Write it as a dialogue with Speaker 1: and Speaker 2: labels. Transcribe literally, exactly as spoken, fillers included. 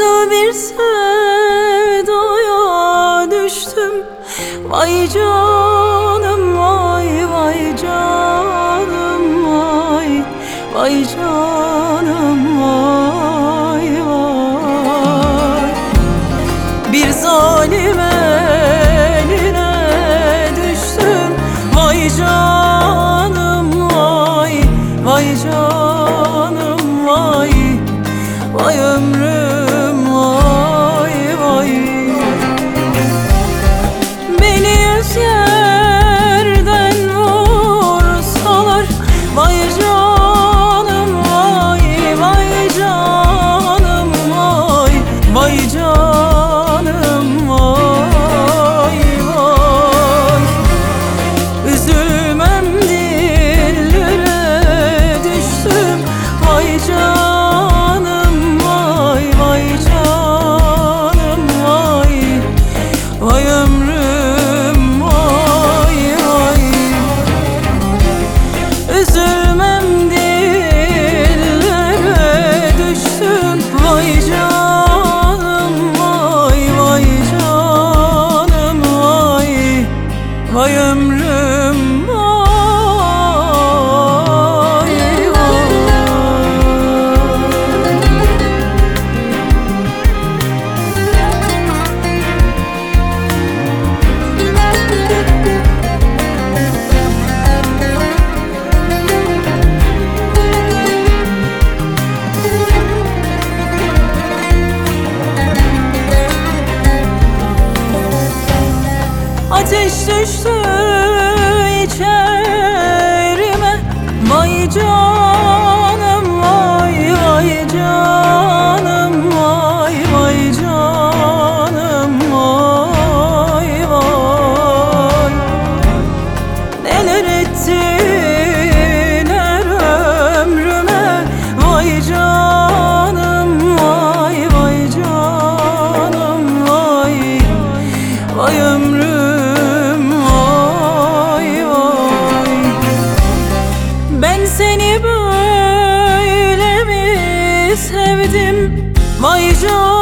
Speaker 1: Nasıl bir sevdaya düştüm, vay canım vay, vay canım vay, vay canım vay, vay. Bir zalim eline düştüm, vay canım vay, vay canım vay, vay ömrüm vay, vay. Beni yüz yerden vursalar, vay canım vay, vay canım vay, vay canım vay, vay. Üzülmem dillere düştüm, vay canım vay, vay canım vay, vay ömrüm vay, vay. Üzülmem dillere düştüm, vay canım vay, vay canım vay, vay ömrüm vay, vay. Ateş düştü içerime, vay canım vay, vay canım vay, vay canım vay, vay. Neler ettiler ömrüme, vay canım vay, vay canım vay, vay ömrüm. Ben seni böyle mi sevdim, vay canım.